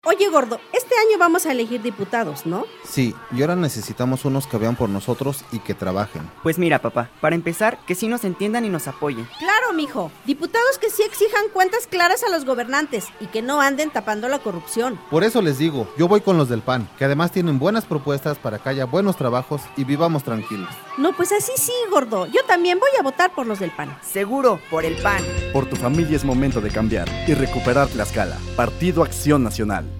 Oye, gordo, este año vamos a elegir diputados, ¿no? Sí, y ahora necesitamos unos que vean por nosotros y que trabajen. Pues mira, papá, para empezar, que sí nos entiendan y nos apoyen. Claro, mijo. Diputados que sí exijan cuentas claras a los gobernantes y que no anden tapando la corrupción. Por eso les digo, yo voy con los del PAN, que además tienen buenas propuestas para que haya buenos trabajos y vivamos tranquilos. No, pues así sí, gordo. Yo también voy a votar por los del PAN. Seguro, por el PAN. Por tu familia es momento de cambiar y recuperar Tlaxcala. Partido Acción Nacional.